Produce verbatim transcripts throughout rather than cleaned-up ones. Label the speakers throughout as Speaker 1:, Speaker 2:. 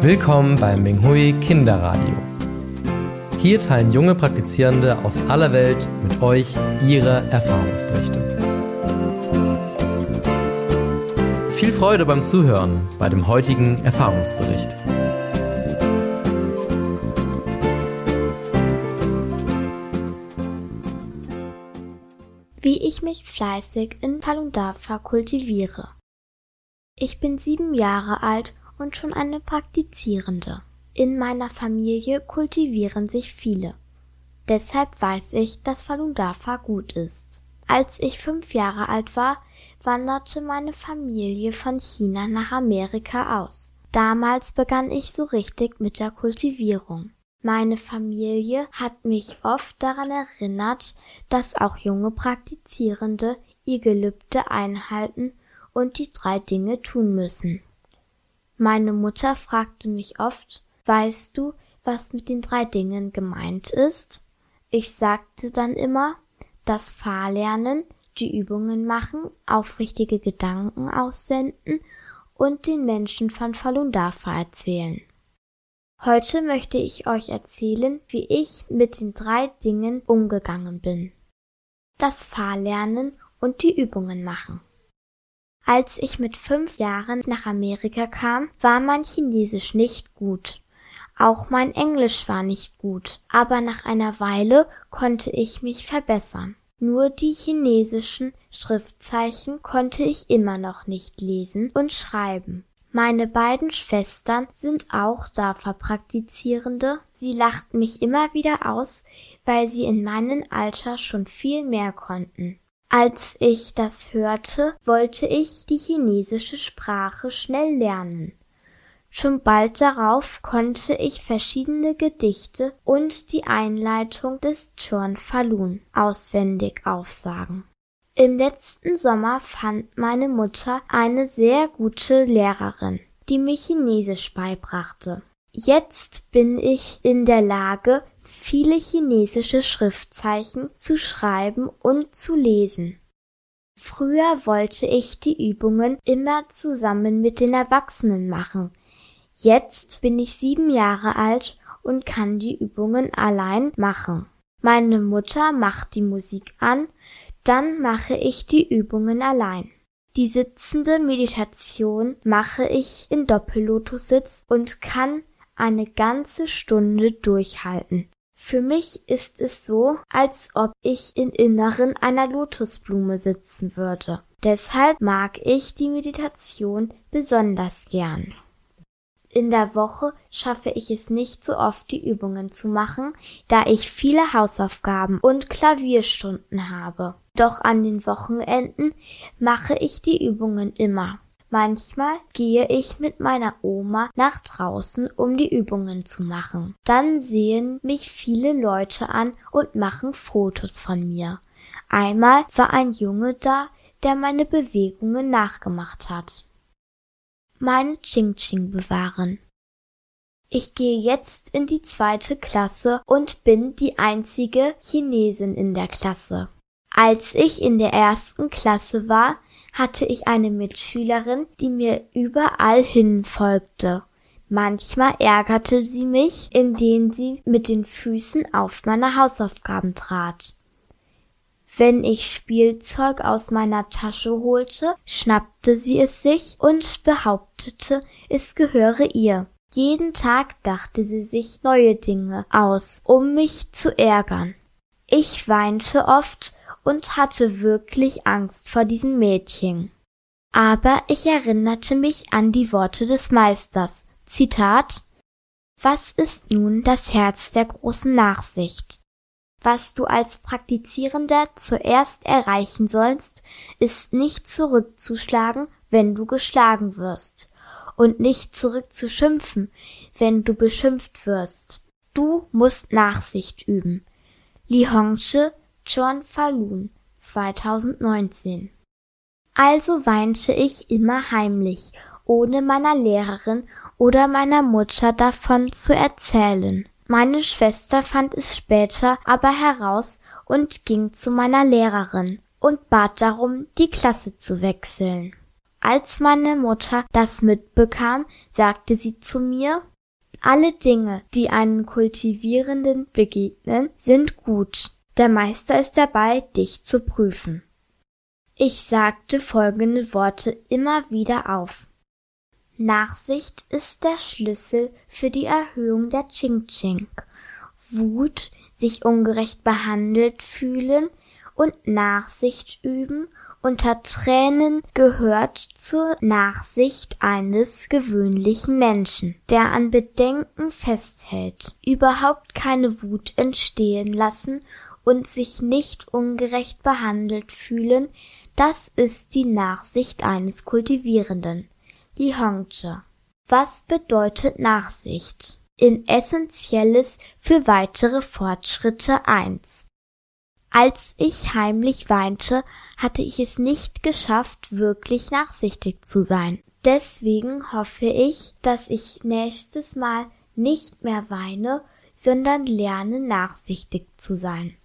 Speaker 1: Willkommen beim Minghui Kinderradio. Hier teilen junge Praktizierende aus aller Welt mit euch ihre Erfahrungsberichte. Viel Freude beim Zuhören bei dem heutigen Erfahrungsbericht.
Speaker 2: Wie ich mich fleißig in Falun Dafa kultiviere. Ich bin sieben Jahre alt und schon eine Praktizierende. In meiner Familie kultivieren sich viele. Deshalb weiß ich, dass Falun Dafa gut ist. Als ich fünf Jahre alt war, wanderte meine Familie von China nach Amerika aus. Damals begann ich so richtig mit der Kultivierung. Meine Familie hat mich oft daran erinnert, dass auch junge Praktizierende ihr Gelübde einhalten und die drei Dinge tun müssen. Meine Mutter fragte mich oft, weißt du, was mit den drei Dingen gemeint ist? Ich sagte dann immer, das Fahrlernen, die Übungen machen, aufrichtige Gedanken aussenden und den Menschen von Falun Dafa erzählen. Heute möchte ich euch erzählen, wie ich mit den drei Dingen umgegangen bin. Das Fahrlernen und die Übungen machen. Als ich mit fünf Jahren nach Amerika kam, war mein Chinesisch nicht gut. Auch mein Englisch war nicht gut, aber nach einer Weile konnte ich mich verbessern. Nur die chinesischen Schriftzeichen konnte ich immer noch nicht lesen und schreiben. Meine beiden Schwestern sind auch Dafa-Praktizierende. Sie lachten mich immer wieder aus, weil sie in meinem Alter schon viel mehr konnten. Als ich das hörte, wollte ich die chinesische Sprache schnell lernen. Schon bald darauf konnte ich verschiedene Gedichte und die Einleitung des Chuan Falun auswendig aufsagen. Im letzten Sommer fand meine Mutter eine sehr gute Lehrerin, die mir Chinesisch beibrachte. Jetzt bin ich in der Lage, viele chinesische Schriftzeichen zu schreiben und zu lesen. Früher wollte ich die Übungen immer zusammen mit den Erwachsenen machen. Jetzt bin ich sieben Jahre alt und kann die Übungen allein machen. Meine Mutter macht die Musik an, dann mache ich die Übungen allein. Die sitzende Meditation mache ich in Doppellotussitz und kann eine ganze Stunde durchhalten. Für mich ist es so, als ob ich im Inneren einer Lotusblume sitzen würde. Deshalb mag ich die Meditation besonders gern. In der Woche schaffe ich es nicht so oft, die Übungen zu machen, da ich viele Hausaufgaben und Klavierstunden habe. Doch an den Wochenenden mache ich die Übungen immer. Manchmal gehe ich mit meiner Oma nach draußen, um die Übungen zu machen. Dann sehen mich viele Leute an und machen Fotos von mir. Einmal war ein Junge da, der meine Bewegungen nachgemacht hat. Meine Ching-Ching bewahren. Ich gehe jetzt in die zweite Klasse und bin die einzige Chinesin in der Klasse. Als ich in der ersten Klasse war, hatte ich eine Mitschülerin, die mir überall hin folgte. Manchmal ärgerte sie mich, indem sie mit den Füßen auf meine Hausaufgaben trat. Wenn ich Spielzeug aus meiner Tasche holte, schnappte sie es sich und behauptete, es gehöre ihr. Jeden Tag dachte sie sich neue Dinge aus, um mich zu ärgern. Ich weinte oft und hatte wirklich Angst vor diesem Mädchen. Aber ich erinnerte mich an die Worte des Meisters. Zitat: Was ist nun das Herz der großen Nachsicht? Was du als Praktizierender zuerst erreichen sollst, ist nicht zurückzuschlagen, wenn du geschlagen wirst, und nicht zurückzuschimpfen, wenn du beschimpft wirst. Du musst Nachsicht üben. Li Hongzhi, Chuan Falun, zweitausendneunzehn. Also weinte ich immer heimlich, ohne meiner Lehrerin oder meiner Mutter davon zu erzählen. Meine Schwester fand es später aber heraus und ging zu meiner Lehrerin und bat darum, die Klasse zu wechseln. Als meine Mutter das mitbekam, sagte sie zu mir: Alle Dinge, die einem Kultivierenden begegnen, sind gut. Der Meister ist dabei, dich zu prüfen. Ich sagte folgende Worte immer wieder auf. Nachsicht ist der Schlüssel für die Erhöhung der Ching-Ching. Wut, sich ungerecht behandelt fühlen und Nachsicht üben unter Tränen gehört zur Nachsicht eines gewöhnlichen Menschen, der an Bedenken festhält, überhaupt keine Wut entstehen lassen und sich nicht ungerecht behandelt fühlen, das ist die Nachsicht eines Kultivierenden. Li Hongzhi. Was bedeutet Nachsicht? In Essentielles für weitere Fortschritte eins. Als ich heimlich weinte, hatte ich es nicht geschafft, wirklich nachsichtig zu sein. Deswegen hoffe ich, dass ich nächstes Mal nicht mehr weine, sondern lerne, nachsichtig zu sein.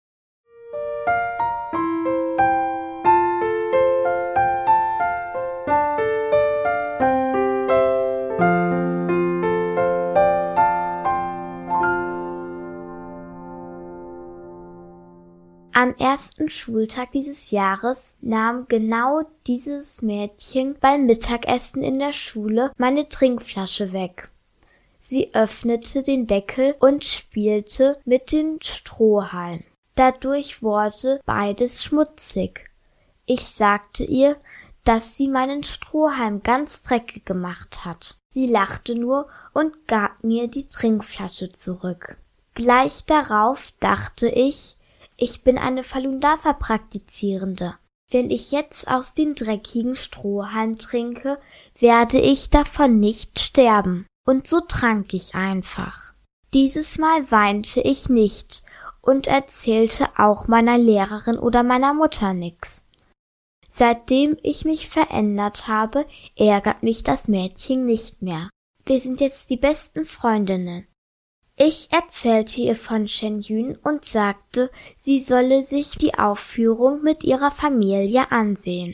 Speaker 2: Am ersten Schultag dieses Jahres nahm genau dieses Mädchen beim Mittagessen in der Schule meine Trinkflasche weg. Sie öffnete den Deckel und spielte mit dem Strohhalm. Dadurch wurde beides schmutzig. Ich sagte ihr, dass sie meinen Strohhalm ganz dreckig gemacht hat. Sie lachte nur und gab mir die Trinkflasche zurück. Gleich darauf dachte ich, ich bin eine Falun Dafa Praktizierende. Wenn ich jetzt aus dem dreckigen Strohhalm trinke, werde ich davon nicht sterben. Und so trank ich einfach. Dieses Mal weinte ich nicht und erzählte auch meiner Lehrerin oder meiner Mutter nix. Seitdem ich mich verändert habe, ärgert mich das Mädchen nicht mehr. Wir sind jetzt die besten Freundinnen. Ich erzählte ihr von Shen Yun und sagte, sie solle sich die Aufführung mit ihrer Familie ansehen.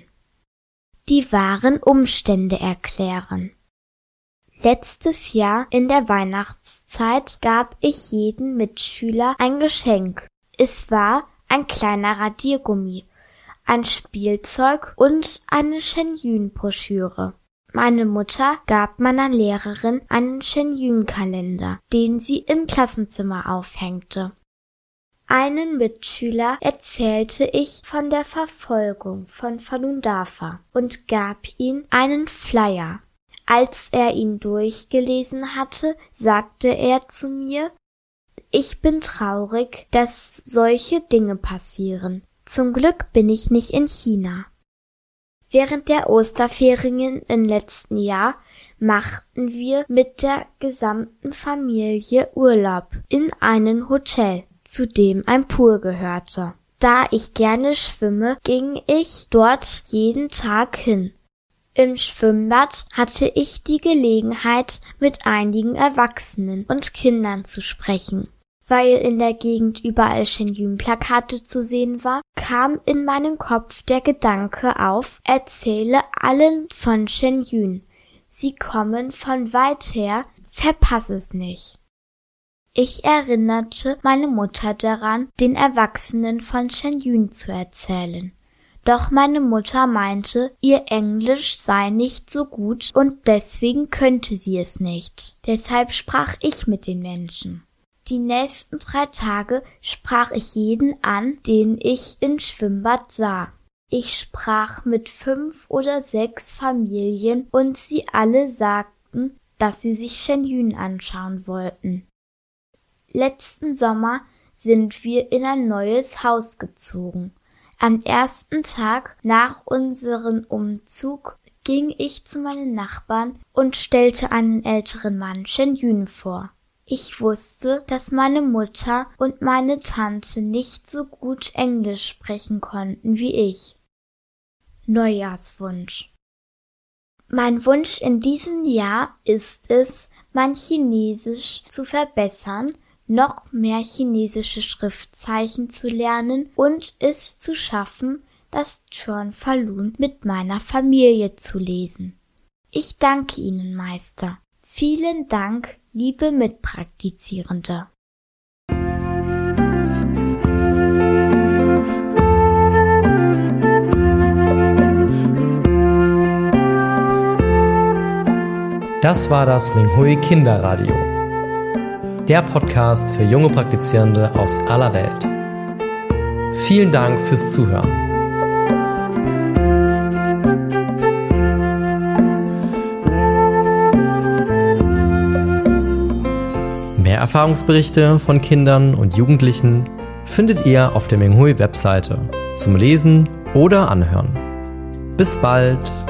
Speaker 2: Die wahren Umstände erklären. Letztes Jahr in der Weihnachtszeit gab ich jedem Mitschüler ein Geschenk. Es war ein kleiner Radiergummi, ein Spielzeug und eine Shen Yun Broschüre. Meine Mutter gab meiner Lehrerin einen Shen Yun Kalender, den sie im Klassenzimmer aufhängte. Einen Mitschüler erzählte ich von der Verfolgung von Falun Dafa und gab ihm einen Flyer. Als er ihn durchgelesen hatte, sagte er zu mir, ich bin traurig, dass solche Dinge passieren. Zum Glück bin ich nicht in China. Während der Osterferien im letzten Jahr machten wir mit der gesamten Familie Urlaub in einem Hotel, zu dem ein Pool gehörte. Da ich gerne schwimme, ging ich dort jeden Tag hin. Im Schwimmbad hatte ich die Gelegenheit, mit einigen Erwachsenen und Kindern zu sprechen. Weil in der Gegend überall Shen Yun Plakate zu sehen war, kam in meinem Kopf der Gedanke auf, erzähle allen von Shen Yun. Sie kommen von weit her, verpass es nicht. Ich erinnerte meine Mutter daran, den Erwachsenen von Shen Yun zu erzählen. Doch meine Mutter meinte, ihr Englisch sei nicht so gut und deswegen könnte sie es nicht. Deshalb sprach ich mit den Menschen. Die nächsten drei Tage sprach ich jeden an, den ich im Schwimmbad sah. Ich sprach mit fünf oder sechs Familien und sie alle sagten, dass sie sich Shen Yun anschauen wollten. Letzten Sommer sind wir in ein neues Haus gezogen. Am ersten Tag nach unserem Umzug ging ich zu meinen Nachbarn und stellte einen älteren Mann Shen Yun vor. Ich wusste, dass meine Mutter und meine Tante nicht so gut Englisch sprechen konnten wie ich. Neujahrswunsch. Mein Wunsch in diesem Jahr ist es, mein Chinesisch zu verbessern, noch mehr chinesische Schriftzeichen zu lernen und es zu schaffen, das Chuan Falun mit meiner Familie zu lesen. Ich danke Ihnen, Meister. Vielen Dank, liebe Mitpraktizierende.
Speaker 1: Das war das Minghui Kinderradio. Der Podcast für junge Praktizierende aus aller Welt. Vielen Dank fürs Zuhören. Mehr Erfahrungsberichte von Kindern und Jugendlichen findet ihr auf der Minghui-Webseite zum Lesen oder Anhören. Bis bald!